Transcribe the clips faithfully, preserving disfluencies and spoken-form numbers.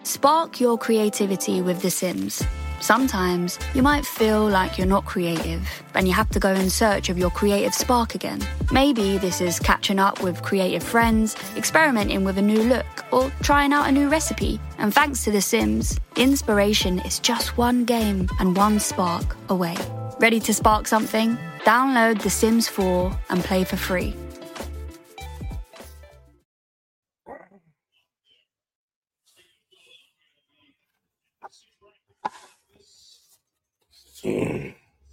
Spark your creativity with The Sims. Sometimes you might feel like you're not creative and you have to go in search of your creative spark again. Maybe this is catching up with creative friends, experimenting with a new look, or trying out a new recipe. And thanks to The Sims, inspiration is just one game and one spark away. Ready to spark something? Download The Sims four and play for free. Mm.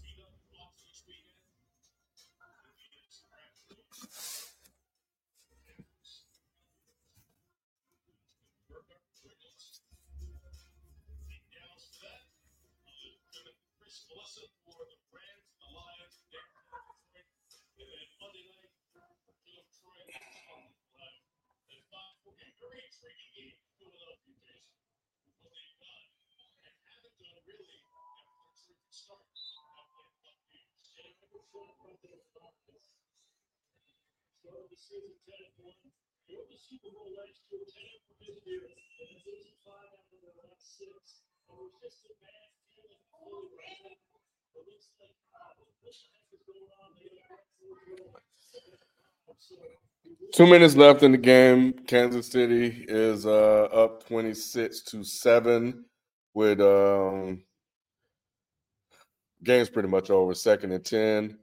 Two minutes left in the game. Kansas City is uh, up twenty-six to seven with um, game's pretty much over. Second and ten.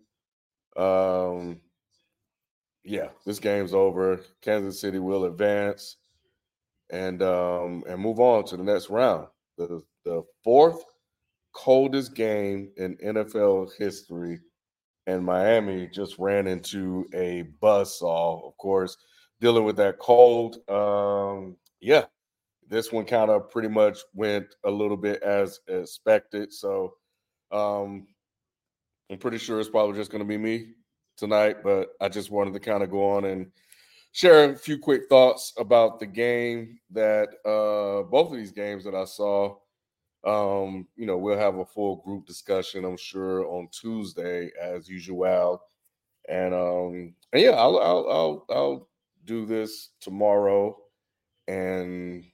Um, yeah, this game's over. Kansas City will advance and um, and move on to the next round. The the fourth coldest game in N F L history, and Miami just ran into a buzzsaw. Of course, dealing with that cold. Um, yeah, this one kind of pretty much went a little bit as expected. So um, I'm pretty sure it's probably just going to be me tonight, but I just wanted to kind of go on and share a few quick thoughts about the game that uh, both of these games that I saw. Um, you know, we'll have a full group discussion, I'm sure, on Tuesday as usual. And um, and yeah, I'll I'll I'll, I'll do this tomorrow and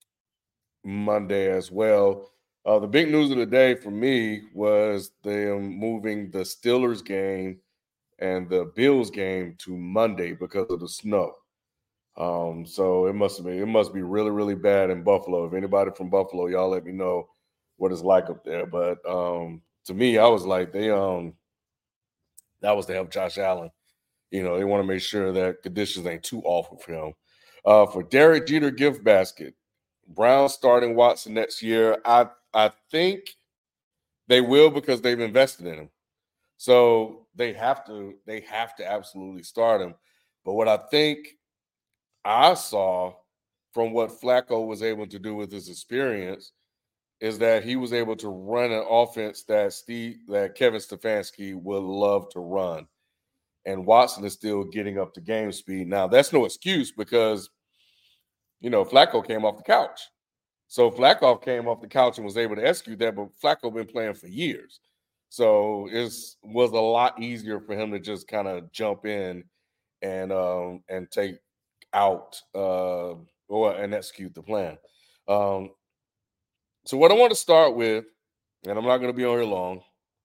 Monday as well. Uh, the big news of the day for me was them moving the Steelers game and the Bills game to Monday because of the snow. Um, so it must be it must be really, really bad in Buffalo. If anybody from Buffalo, y'all let me know what it's like up there. But um, to me, I was like, they um that was to help Josh Allen. You know, they want to make sure that conditions ain't too awful for him. Uh, for Derek Jeter gift basket, Brown starting Watson next year. I I think they will because they've invested in him. So they have to they have to absolutely start him. But what I think I saw from what Flacco was able to do with his experience is that he was able to run an offense that Steve that Kevin Stefanski would love to run. And Watson is still getting up to game speed. Now, that's no excuse because, you know, Flacco came off the couch. So Flacco came off the couch and was able to execute that, but Flacco been playing for years. So it was a lot easier for him to just kind of jump in and um, and take out uh, or and execute the plan. Um, so what I want to start with, and I'm not going to be on here long.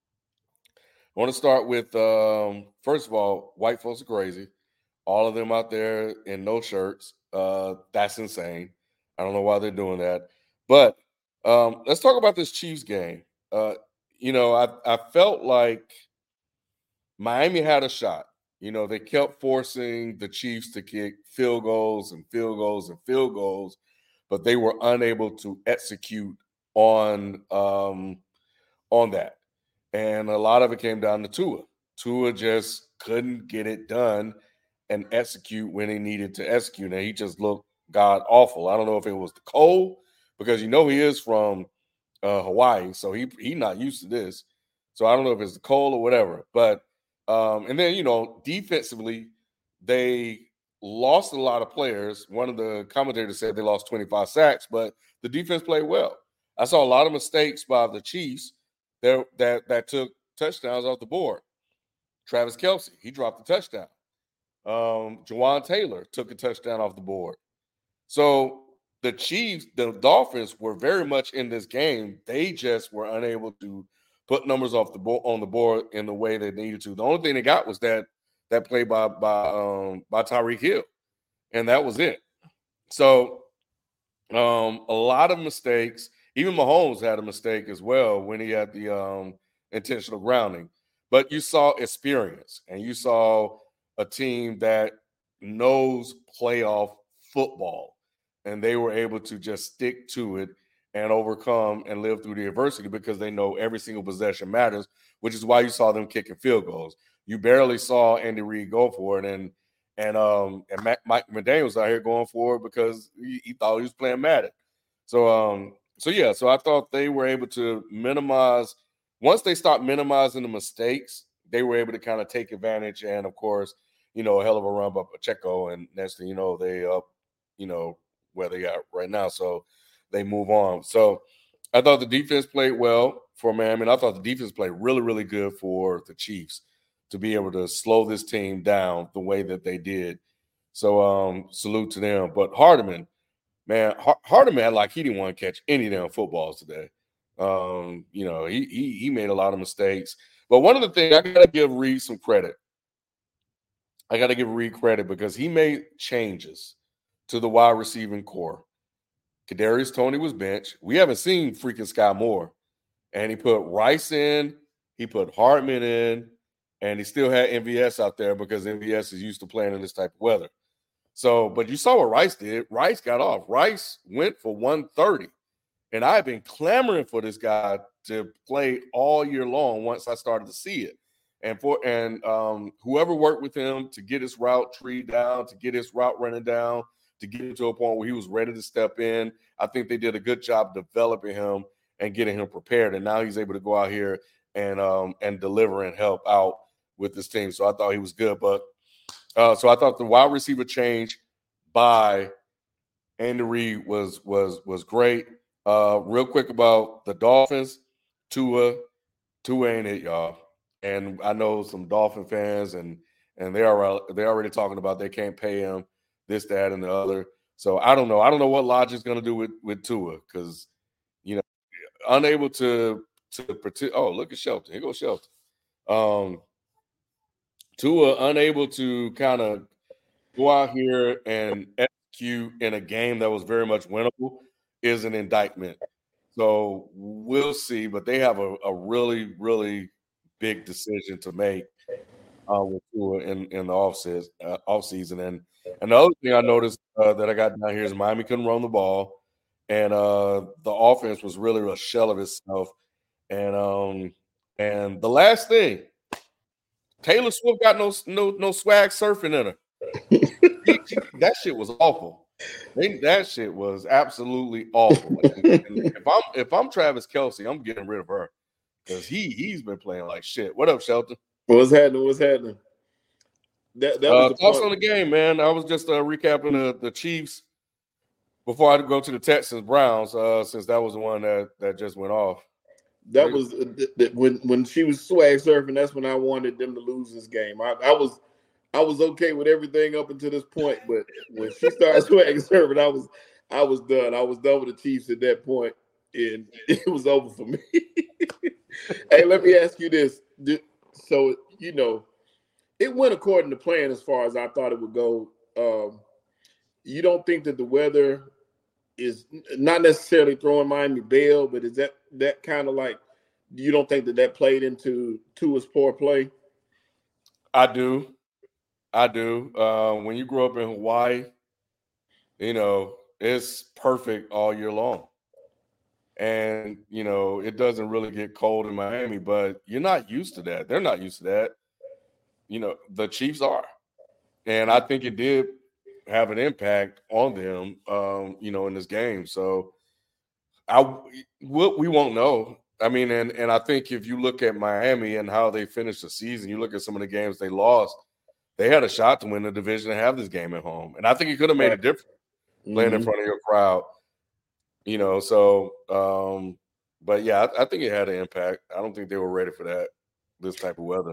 I want to start with um, first of all, white folks are crazy. All of them out there in no shirts. Uh, that's insane. I don't know why they're doing that. But um, let's talk about this Chiefs game. Uh, you know, I, I felt like Miami had a shot. You know, they kept forcing the Chiefs to kick field goals and field goals and field goals, but they were unable to execute on um, on that. And a lot of it came down to Tua. Tua just couldn't get it done and execute when he needed to execute. And he just looked god awful. I don't know if it was the cold, because you know he is from uh, Hawaii, so he he not used to this. So I don't know if it's the cold or whatever. But um, and then you know defensively, they lost a lot of players. One of the commentators said they lost twenty-five sacks, but the defense played well. I saw a lot of mistakes by the Chiefs that that that took touchdowns off the board. Travis Kelce, he dropped a touchdown. Um, Jawan Taylor took a touchdown off the board. So the Chiefs, the Dolphins were very much in this game. They just were unable to put numbers off the board on the board in the way they needed to. The only thing they got was that that play by by um, by Tyreek Hill, and that was it. So um, a lot of mistakes. Even Mahomes had a mistake as well when he had the um, intentional grounding. But you saw experience, and you saw a team that knows playoff football, and they were able to just stick to it and overcome and live through the adversity because they know every single possession matters, which is why you saw them kicking field goals. You barely saw Andy Reid go for it, and and um and Mac, Mike McDaniel was out here going for it because he, he thought he was playing Madden. So um so yeah, so I thought they were able to minimize. Once they stopped minimizing the mistakes, they were able to kind of take advantage. And of course, you know, a hell of a run by Pacheco, and next thing you know, they up, you know, where they are right now. So they move on. So I thought the defense played well for Miami, and I thought the defense played really, really good for the Chiefs to be able to slow this team down the way that they did. So um, salute to them. But Hardeman, man, Hardeman had like he didn't want to catch any damn footballs today. Um, you know, he, he he made a lot of mistakes. But one of the things I gotta give Reid some credit. I gotta give Reid credit because he made changes to the wide receiving core. Kadarius Toney was benched. We haven't seen freaking Sky Moore, and he put Rice in. He put Hartman in, and he still had M V S out there because M V S is used to playing in this type of weather. So, but you saw what Rice did. Rice got off. Rice went for one thirty. And I've been clamoring for this guy to play all year long once I started to see it. And for and um, whoever worked with him to get his route tree down, to get his route running down, to get him to a point where he was ready to step in, I think they did a good job developing him and getting him prepared. And now he's able to go out here and um, and deliver and help out with this team. So I thought he was good. But uh, so I thought the wide receiver change by Andy Reid was was was great. Uh, real quick about the Dolphins, Tua, Tua ain't it, y'all. And I know some Dolphin fans, and and they are they're already talking about they can't pay him this, that, and the other. So I don't know. I don't know what Logic's going to do with with Tua because you know unable to to protect. Oh, look at Shelton. Here goes Shelton. Um, Tua unable to kind of go out here and execute in a game that was very much winnable is an indictment. So we'll see, but they have a, a really, really big decision to make uh, with Tua in, in the offseason. Uh, offseason. And another thing I noticed uh, that I got down here is Miami couldn't run the ball, and uh, the offense was really a shell of itself. And um, and the last thing, Taylor Swift got no no no swag surfing in her. she, she, that shit was awful. They, that shit was absolutely awful. And, and if I'm if I'm Travis Kelce, I'm getting rid of her because he he's been playing like shit. What up, Shelton? What's happening? What's happening? That, that uh, was the thoughts point. on the game, man. I was just uh, recapping the, the Chiefs before I go to the Texans Browns, uh, since that was the one that, that just went off. That right. was uh, th- th- when when she was swag surfing. That's when I wanted them to lose this game. I, I was. I was okay with everything up until this point, but when she started swag surfing, I was, I was done. I was done with the Chiefs at that point, and it was over for me. Hey, let me ask you this: so you know, it went according to plan as far as I thought it would go. Um, you don't think that the weather is not necessarily throwing Miami bail, but is that that kind of like you don't think that that played into Tua's poor play? I do. I do. Uh, when you grow up in Hawaii, you know, it's perfect all year long. And, you know, it doesn't really get cold in Miami, but you're not used to that. They're not used to that. You know, the Chiefs are. And I think it did have an impact on them, um, you know, in this game. So I, we won't know. I mean, and, and I think if you look at Miami and how they finished the season, you look at some of the games they lost, they had a shot to win the division and have this game at home. And I think it could have made a difference playing mm-hmm. in front of your crowd, you know. So, um, but, yeah, I, I think it had an impact. I don't think they were ready for that, this type of weather.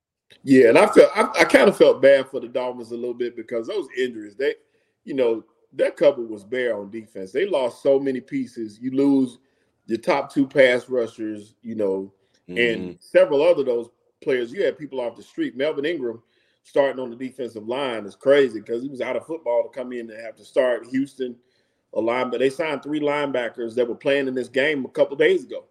Yeah, and I felt I, I kind of felt bad for the Dolphins a little bit because those injuries, they, you know, that cover was bare on defense. They lost so many pieces. You lose your top two pass rushers, you know, mm-hmm. and several other those players. You had people off the street. Melvin Ingram starting on the defensive line is crazy because he was out of football to come in and have to start. Houston, a line, but they signed three linebackers that were playing in this game a couple days ago.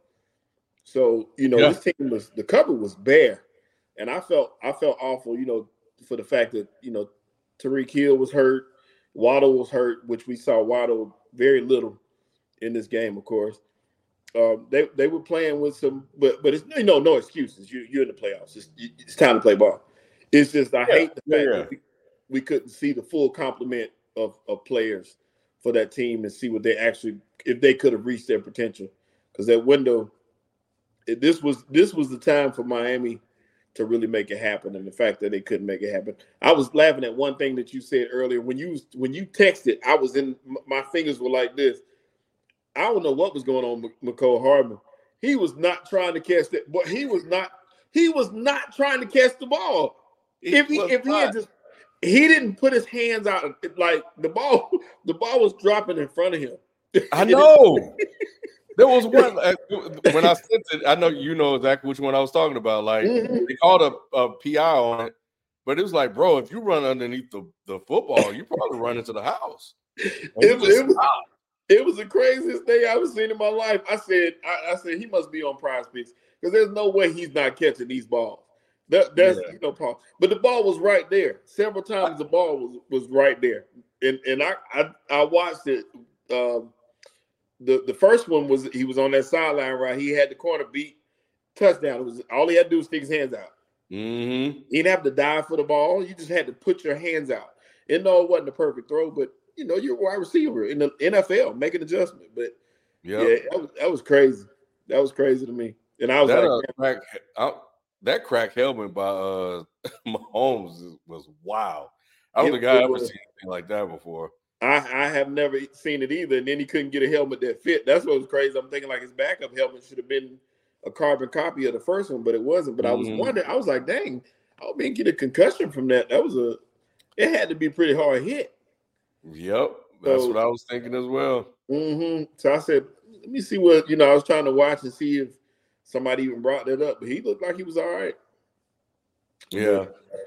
So, you know, yeah. this team was the cover was bare. And I felt I felt awful, you know, for the fact that, you know, Tyreek Hill was hurt, Waddle was hurt, which we saw Waddle very little in this game, of course. Um, they they were playing with some, but but it's you know no excuses. You you're in the playoffs. It's, it's time to play ball. It's just I yeah, hate the fact yeah. that we, we couldn't see the full complement of, of players for that team and see what they actually if they could have reached their potential. Because that window, it, this was this was the time for Miami to really make it happen, and the fact that they couldn't make it happen. I was laughing at one thing that you said earlier when you when you texted. I was in my fingers were like this. I don't know what was going on with Mecole Hardman. He was not trying to catch that, but he was not. He was not trying to catch the ball. It if he if he had just he didn't put his hands out like the ball. The ball was dropping in front of him. I know. There was one when I sent it. I know you know exactly which one I was talking about. Like mm-hmm. they called a, a P I on it, but it was like, bro, if you run underneath the, the football, you probably run into the house. It, it, was, it was the craziest thing I've ever seen in my life. I said, I, I said he must be on Prize Picks because there's no way he's not catching these balls. That, that's yeah. you know, Paul. But the ball was right there. Several times the ball was was right there, and and I I, I watched it. Um, The the first one was he was on that sideline, right? He had the corner beat, touchdown. It was all he had to do was stick his hands out. Mm-hmm. He didn't have to dive for the ball. You just had to put your hands out. And no, it wasn't a perfect throw, but you know you're a wide receiver in the N F L, make an adjustment. But yep. yeah, that was, that was crazy. That was crazy to me. And I was that, like, uh, crack, I, that crack helmet by uh, Mahomes was wow. I don't think I ever seen anything like that before. I, I have never seen it either. And then he couldn't get a helmet that fit. That's what was crazy. I'm thinking like his backup helmet should have been a carbon copy of the first one, but it wasn't. But mm-hmm. I was wondering, I was like, dang, I hope he didn't get a concussion from that. That was a, it had to be a pretty hard hit. Yep. That's so, what I was thinking as well. Mm-hmm. So I said, let me see what, you know, I was trying to watch and see if somebody even brought that up, but he looked like he was all right. Yeah.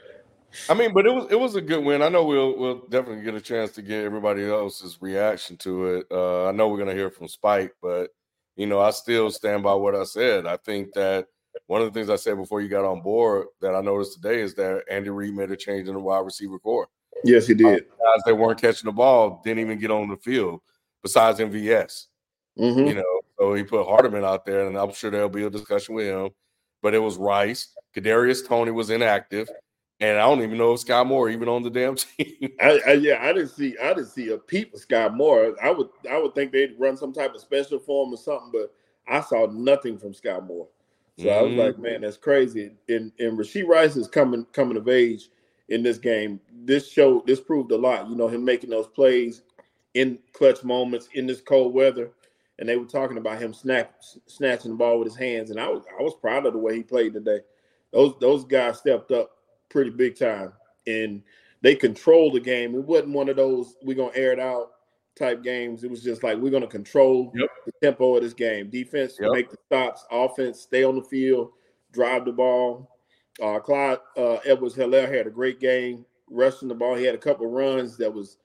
I mean, but it was it was a good win. I know we'll we'll definitely get a chance to get everybody else's reaction to it. Uh, I know we're gonna hear from Spike, but you know, I still stand by what I said. I think that one of the things I said before you got on board that I noticed today is that Andy Reid made a change in the wide receiver core. Yes, he did. Uh, guys that weren't catching the ball didn't even get on the field. Besides M V S, mm-hmm. you know, so he put Hardeman out there, and I'm sure there'll be a discussion with him. But it was Rice. Kadarius Toney was inactive. And I don't even know if Sky Moore even on the damn team. I, I, yeah, I didn't see. I didn't see a peep of Sky Moore. I would, I would think they'd run some type of special for him or something, but I saw nothing from Sky Moore. So mm-hmm. I was like, man, that's crazy. And and Rashee Rice is coming coming of age in this game. This showed, this proved a lot. You know, him making those plays in clutch moments in this cold weather. And they were talking about him snap, snatching the ball with his hands. And I was, I was proud of the way he played today. Those those guys stepped up pretty big time, and they controlled the game. It wasn't one of those we're gonna air it out type games. It was just like we're gonna control yep. the tempo of this game. Defense yep. make the stops, offense stay on the field, drive the ball. Uh, Clyde uh, Edwards-Helaire had a great game rushing the ball. He had a couple runs that was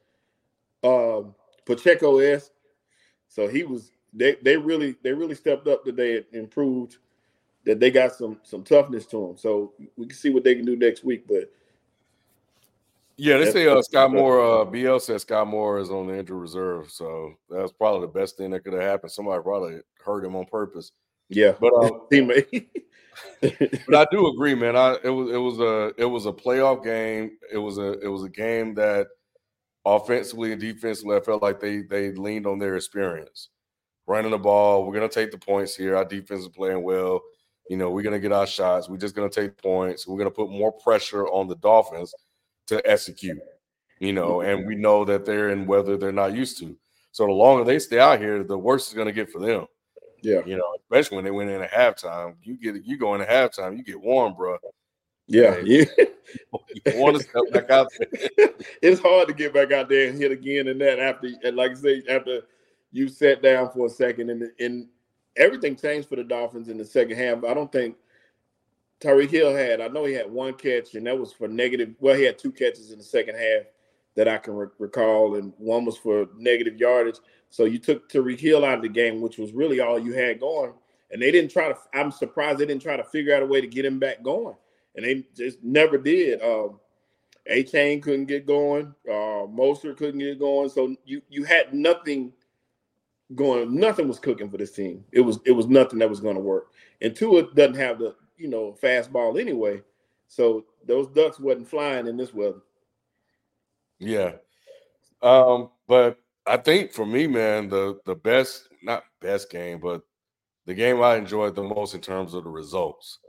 um, Pacheco-esque. So he was they they really they really stepped up today and improved. That they got some some toughness to them, so we can see what they can do next week. But yeah, they say uh, Sky Moore. Uh, B L says Sky Moore is on the injury reserve, so that's probably the best thing that could have happened. Somebody probably hurt him on purpose. Yeah, but um, teammate. But I do agree, man. I it was it was a it was a playoff game. It was a it was a game that offensively and defensively, I felt like they they leaned on their experience, running the ball. We're gonna take the points here. Our defense is playing well. You know, we're going to get our shots. We're just going to take points. We're going to put more pressure on the Dolphins to execute, you know, and we know that they're in weather they're not used to. So the longer they stay out here, the worse it's going to get for them. Yeah. You know, especially when they went in at halftime. You get you go in at halftime, you get warm, bro. Yeah, hey, yeah. You want to step back out there. It's hard to get back out there and hit again and that after, and like I say, after you sat down for a second and and everything changed for the Dolphins in the second half. I don't think Tyreek Hill had, I know he had one catch, and that was for negative. Well, he had two catches in the second half that I can re- recall, and one was for negative yardage. So you took Tyreek Hill out of the game, which was really all you had going. And they didn't try to, I'm surprised they didn't try to figure out a way to get him back going. And they just never did. Um, A-Chain couldn't get going. Uh, Mostert couldn't get going. So you you had nothing going. Nothing was cooking for this team. It was it was nothing that was going to work. And Tua doesn't have the, you know, fastball anyway. So those ducks wasn't flying in this weather. Yeah. Um, but I think for me, man, the the best, not best game, but the game I enjoyed the most in terms of the results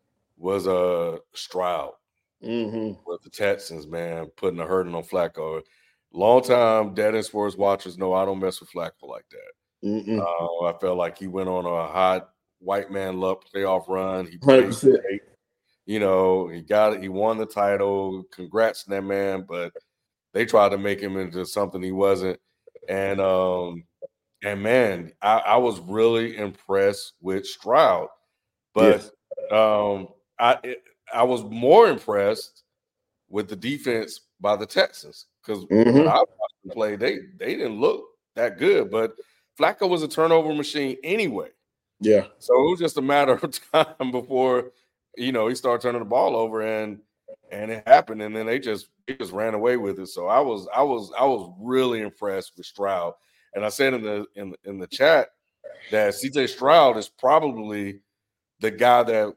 was uh Stroud Mm-hmm. with the Texans, man, putting a hurting on Flacco. Long time dead end sports watchers know I don't mess with Flacco like that. Mm-mm. Uh, I felt like he went on a hot white man luck playoff run. He one hundred played percent. great. You know, he got it. He won the title. Congrats to that man. But they tried to make him into something he wasn't. And um, and man, I, I was really impressed with Stroud. But Yes. um, I it, I was more impressed with the defense by the Texans because Mhm. when I watched them play, they they didn't look that good. But Flacco was a turnover machine anyway. Yeah. So it was just a matter of time before, you know, he started turning the ball over, and and it happened, and then they just they just ran away with it. So I was I was I was really impressed with Stroud, and I said in the in in the chat that C J Stroud is probably the guy that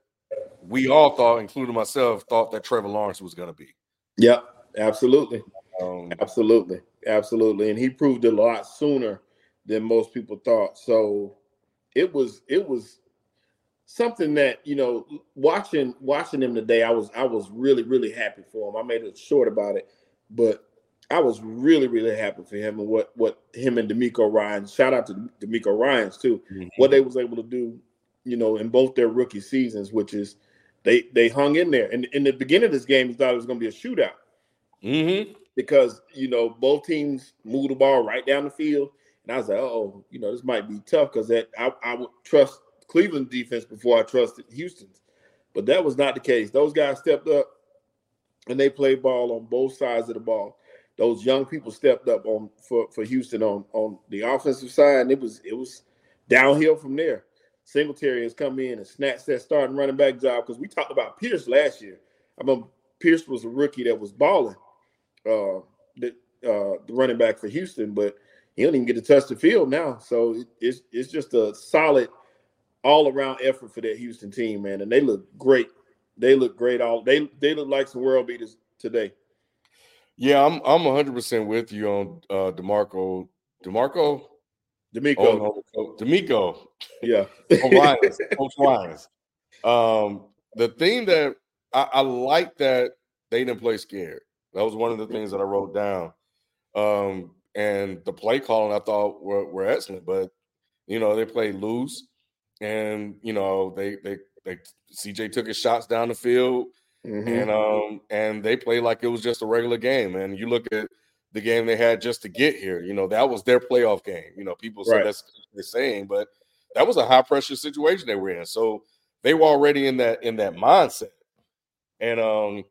we all thought, including myself, thought that Trevor Lawrence was going to be. Yeah, absolutely. Um, Absolutely. Absolutely. And he proved it a lot sooner than most people thought. So it was it was something that, you know, watching watching him today, I was I was really, really happy for him. I made it short about it, but I was really, really happy for him and what what him and D'Amico Ryans, shout out to D'Amico Ryans too, mm-hmm. what they was able to do, you know, in both their rookie seasons, which is they they hung in there. And in the beginning of this game, you thought it was going to be a shootout. Mm-hmm. Because, you know, both teams moved the ball right down the field. And I was like, oh, you know, this might be tough because that I, I would trust Cleveland defense before I trusted Houston's. But that was not the case. Those guys stepped up and they played ball on both sides of the ball. Those young people stepped up on for, for Houston on, on the offensive side, and it was it was downhill from there. Singletary has come in and snatched that starting running back job because we talked about Pierce last year. I mean, Pierce was a rookie that was balling. Uh, the uh, the running back for Houston, but he don't even get to touch the field now. So it, it's it's just a solid all around effort for that Houston team, man. And they look great. They look great. All they they look like some world beaters today. Yeah, I'm I'm one hundred percent with you on uh, DeMarco. DeMarco? D'Amico. Oh, no, D'Amico. Yeah. Coach Lyons. Coach Lyons. Um, the thing that I, I like that they didn't play scared. That was one of the things that I wrote down. Um, and the play calling I thought were, were excellent, but you know, they played loose, and you know, they they they C J took his shots down the field, mm-hmm. and um and they played like it was just a regular game. And you look at the game they had just to get here, you know, that was their playoff game. You know, people say right. that's what they're saying, but that was a high pressure situation they were in. So they were already in that in that mindset. And um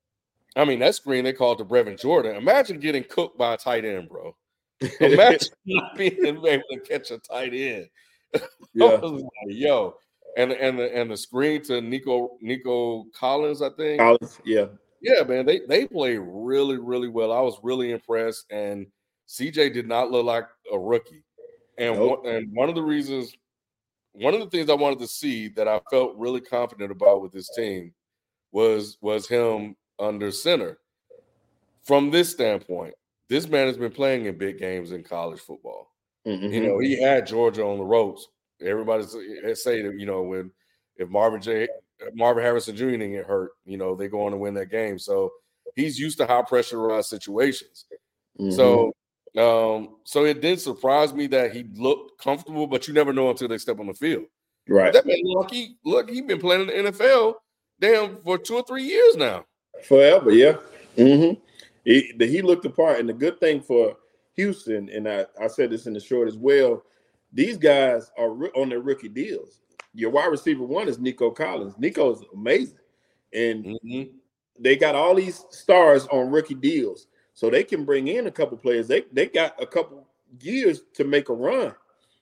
I mean, that screen they called to Brevin Jordan. Imagine getting cooked by a tight end, bro. Imagine not being able to catch a tight end. Yeah. Like, yo, and and the and the screen to Nico Nico Collins, I think. Collins, yeah, yeah, man. They they played really, really well. I was really impressed, and C J did not look like a rookie. And nope. one, and one of the reasons, one of the things I wanted to see that I felt really confident about with this team was was him under center. From this standpoint, this man has been playing in big games in college football. Mm-hmm. You know, he had Georgia on the ropes. Everybody say that, you know, when if Marvin J. Marvin Harrison Junior didn't get hurt, you know, they go on to win that game. So he's used to high pressurized situations. Mm-hmm. So, um, so it did surprise me that he looked comfortable, but you never know until they step on the field. Right. But that man, look, he look, he's been playing in the N F L damn for two or three years now. Forever, yeah. Mm-hmm. He, he looked the part, and the good thing for Houston, and I, I said this in the short as well, these guys are on their rookie deals. Your wide receiver one is Nico Collins. Nico's amazing. And mm-hmm. they got all these stars on rookie deals. So they can bring in a couple players. They they got a couple years to make a run.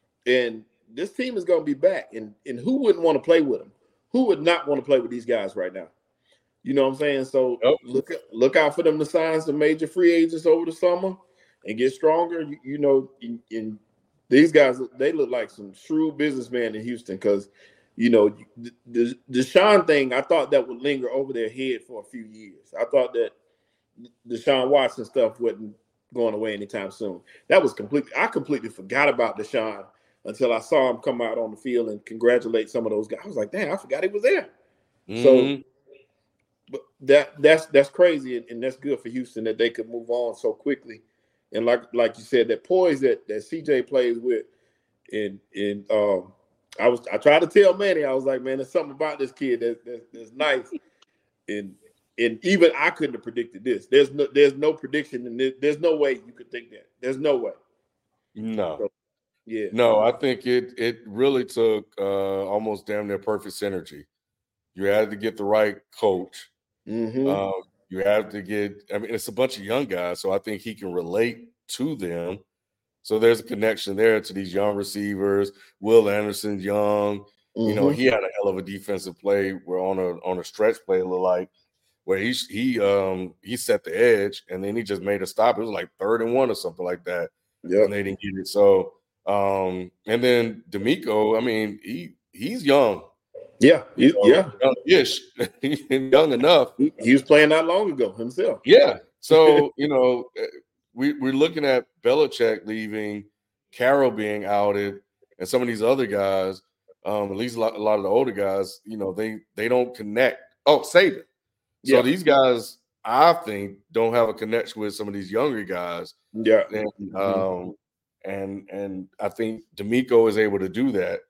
And this team is going to be back. And, and who wouldn't want to play with them? Who would not want to play with these guys right now? You know what I'm saying? So yep. look look out for them to sign some major free agents over the summer and get stronger. You, you know, in, in these guys, they look like some shrewd businessmen in Houston because, you know, the, the Deshaun thing, I thought that would linger over their head for a few years. I thought that Deshaun Watson stuff wasn't going away anytime soon. That was completely, I completely forgot about Deshaun until I saw him come out on the field and congratulate some of those guys. I was like, damn, I forgot he was there. Mm-hmm. So but that that's that's crazy, and, and that's good for Houston that they could move on so quickly. And like like you said, that poise that, that C J plays with, and and um, I was I tried to tell Manny, I was like, man, there's something about this kid that, that that's nice, and and even I couldn't have predicted this. There's no there's no prediction, and there, there's no way you could think that. There's no way. No. So, yeah. No, I think it it really took uh, almost damn near perfect synergy. You had to get the right coach. Mm-hmm. Um, you have to get, I mean, it's a bunch of young guys, so I think he can relate to them. So there's a connection there to these young receivers. Will Anderson, young, mm-hmm. you know, he had a hell of a defensive play where on a on a stretch play, it looked like, where he he um he set the edge and then he just made a stop. It was like third and one or something like that. Yeah, and they didn't get it. So um, and then DeMeco, I mean, he he's young. Yeah, he, so, yeah, young-ish, young enough. He, he was playing not long ago himself. Yeah, so you know, we we're looking at Belichick leaving, Carroll being outed, and some of these other guys. Um, at least a lot, a lot of the older guys, you know, they they don't connect. Oh, Saban. So yeah. These guys, I think, don't have a connection with some of these younger guys. Yeah, and mm-hmm. um, and and I think DeMeco is able to do that.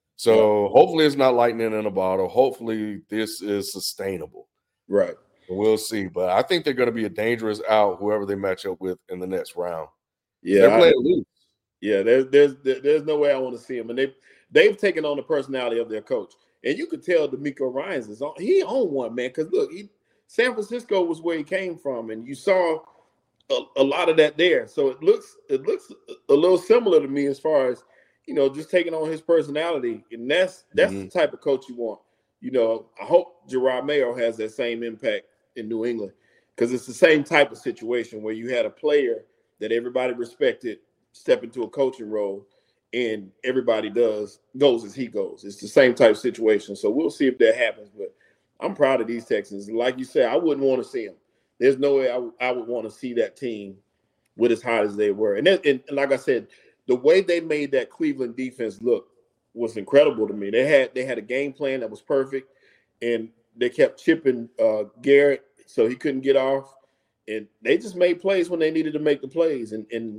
So hopefully it's not lightning in a bottle. Hopefully this is sustainable. Right. We'll see. But I think they're going to be a dangerous out, whoever they match up with in the next round. Yeah, they're playing loose. Yeah, there's there's there's no way I want to see them. And they they've taken on the personality of their coach. And you could tell DeMeco Ryans is on. He on one, man. Because look, he, San Francisco was where he came from, and you saw a, a lot of that there. So it looks it looks a little similar to me as far as, you know, just taking on his personality. And that's that's mm-hmm. the type of coach you want. You know, I hope Gerard Mayo has that same impact in New England, because it's the same type of situation where you had a player that everybody respected step into a coaching role, and everybody does goes as he goes. It's the same type of situation. So we'll see if that happens. But I'm proud of these Texans. Like you said, I wouldn't want to see them. There's no way I, w- I would want to see that team with as hot as they were. And, that, and like I said, the way they made that Cleveland defense look was incredible to me. They had they had a game plan that was perfect, and they kept chipping uh, Garrett so he couldn't get off. And they just made plays when they needed to make the plays, and, and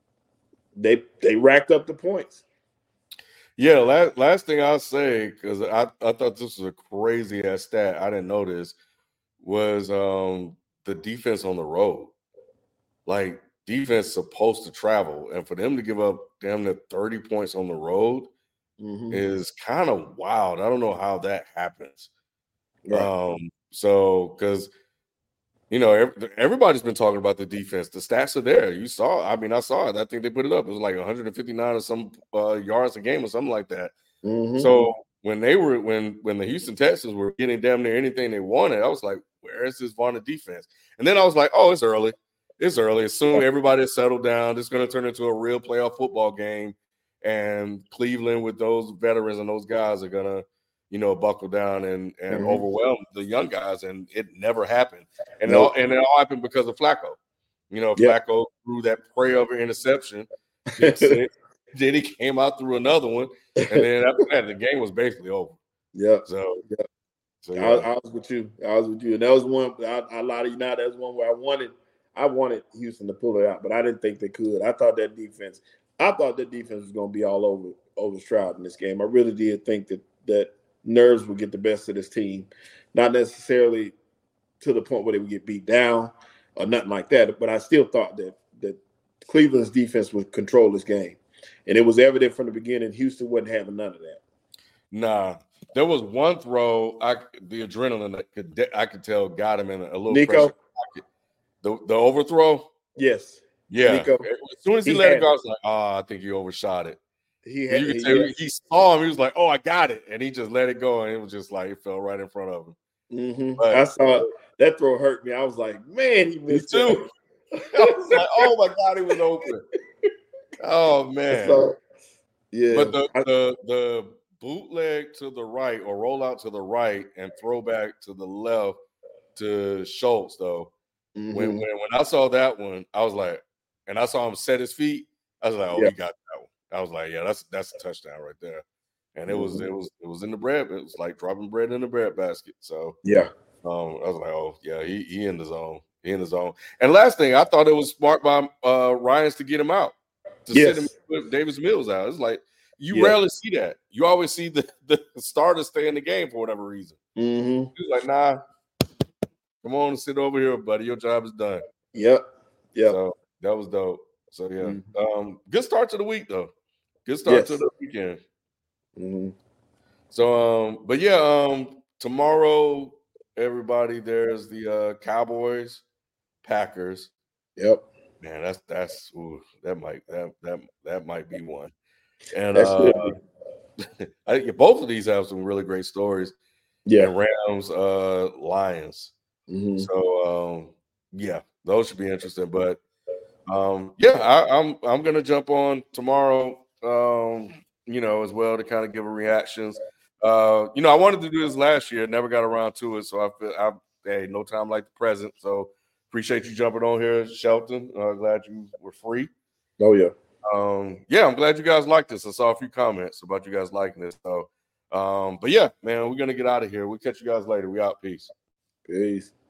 they they racked up the points. Yeah, last, last thing I'll say, because I, I thought this was a crazy-ass stat, I didn't know this, was um, the defense on the road. Like, defense supposed to travel, and for them to give up damn near thirty points on the road mm-hmm. is kind of wild. I don't know how that happens. Right. Um, so, because, you know, every, everybody's been talking about the defense. The stats are there. You saw, I mean, I saw it. I think they put it up. It was like one hundred fifty-nine or some uh, yards a game or something like that. Mm-hmm. So when they were, when when the Houston Texans were getting damn near anything they wanted, I was like, where is this Varner defense? And then I was like, oh, it's early. It's early. Soon everybody is settled down. This is going to turn into a real playoff football game. And Cleveland with those veterans and those guys are going to, you know, buckle down and, and mm-hmm. overwhelm the young guys. And it never happened. And, nope. it all, and it all happened because of Flacco. You know, yep. Flacco threw that prey of an interception. Then he came out through another one. And then after that, the game was basically over. Yeah. So, yeah. so yeah. I, I was with you. I was with you. And that was one, I, I lie to you now, that's one where I wanted – I wanted Houston to pull it out, but I didn't think they could. I thought that defense, I thought that defense was going to be all over over Stroud in this game. I really did think that that nerves would get the best of this team. not necessarily to the point where they would get beat down or nothing like that. But I still thought that that Cleveland's defense would control this game, and it was evident from the beginning. Houston wasn't having none of that. Nah, there was one throw. I the adrenaline that could I could tell got him in a, a little Nico, pressure. The the overthrow. Yes. Yeah. Nico, as soon as he, he let it go, I was like, oh, I think he overshot it. He had, you could he, tell had, he saw him. He was like, oh, I got it. And he just let it go. And it was just like it fell right in front of him. Mm-hmm. But, I saw it. That throw hurt me. I was like, man, he missed me too. I was like, oh my God, he was open. Oh man. So, yeah. But the, the the bootleg to the right or roll out to the right and throw back to the left to Schultz, though. Mm-hmm. When, when when I saw that one, I was like, and I saw him set his feet, I was like, oh, yeah. he got that one. I was like, yeah, that's that's a touchdown right there. And it mm-hmm. was it was it was in the bread. It was like dropping bread in the bread basket. So yeah. Um, I was like, oh yeah, he he in the zone. He in the zone. And last thing, I thought it was smart by uh Ryans to get him out. To yes. sit him with Davis Mills out. It's like you yeah. rarely see that. You always see the, the starters stay in the game for whatever reason. Mm-hmm. He was like, nah. Come on and sit over here, buddy. Your job is done. Yep. Yeah. So that was dope. So yeah. Mm-hmm. Um, good start to the week though. Good start yes. to the weekend. Mm-hmm. So um, but yeah, um, tomorrow, everybody, there's the uh Cowboys, Packers. Yep. Man, that's that's ooh, that might that that that might be one. And that's uh I think both of these have some really great stories. Yeah. And Rams, uh, Lions. Mm-hmm. So um, yeah, those should be interesting. But um, yeah, I, I'm I'm gonna jump on tomorrow, um, you know, as well to kind of give a reactions. Uh, you know, I wanted to do this last year, never got around to it. So I feel I hey, no time like the present. So appreciate you jumping on here, Shelton. Uh, glad you were free. Oh yeah. Um, yeah, I'm glad you guys liked this. I saw a few comments about you guys liking this. So um, but yeah, man, we're gonna get out of here. We'll catch you guys later. We out. Peace. Peace.